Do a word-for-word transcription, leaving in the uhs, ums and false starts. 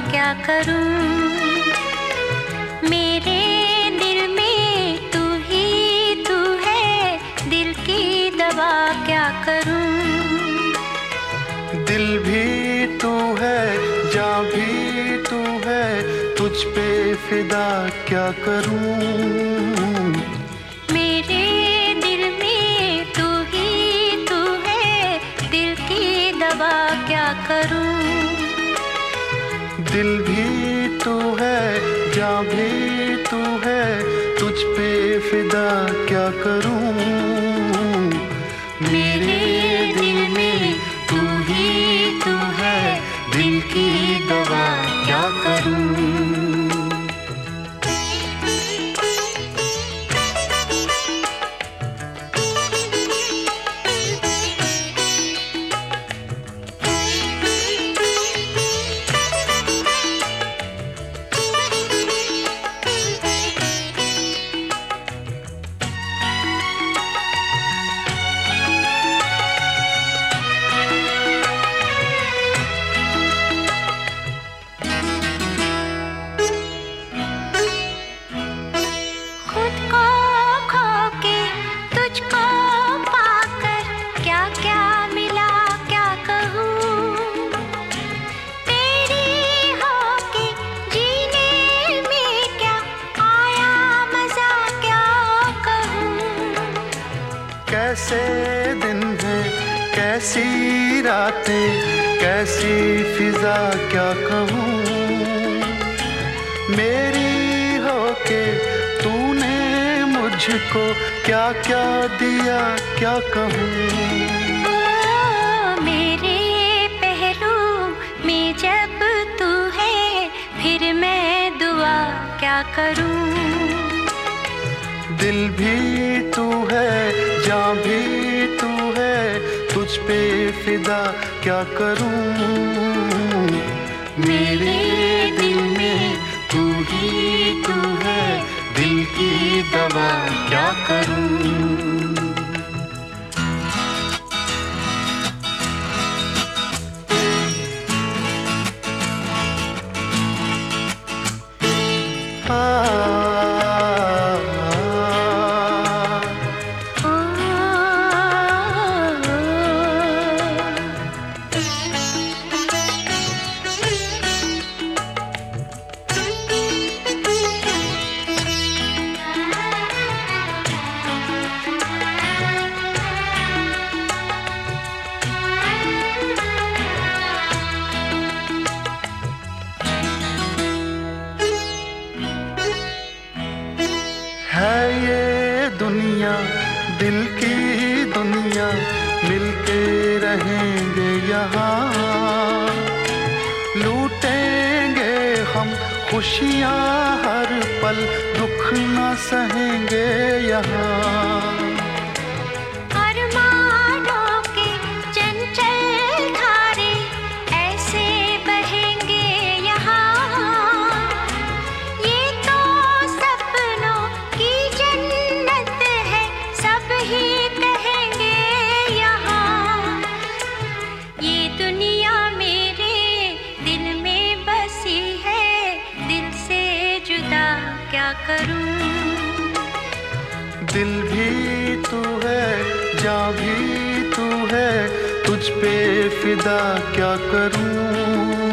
क्या करूं? मेरे दिल में तू ही तू है, दिल की दवा क्या करूं? दिल भी तू है, जान भी तू है, तुझ पे फिदा क्या करूं? मेरे दिल में तू ही तू है, दिल की दवा क्या करूं? दिल भी तू है, जान भी तू है, तुझ पे फिदा क्या करूं? मेरे दिल में तू ही तू है, दिल की दवा क्या करूं? कैसे दिन हैं, कैसी रातें, कैसी फिजा क्या कहूँ? मेरी होके तूने मुझको क्या क्या दिया क्या कहूँ? मेरे पहलू में जब तू है, फिर मैं दुआ क्या करूँ? दिल भी तू है, जान भी तू है, तुझ पे फिदा क्या करूं? मेरे दिल में तू ही तू है, दिल की दवा क्या करूं? है ये दुनिया दिल की दुनिया, मिलके रहेंगे यहाँ, लूटेंगे हम खुशियाँ हर पल, दुख न सहेंगे यहाँ। क्या करूं? दिल भी तू है, जान भी तू है, तुझ पे फिदा क्या करूं?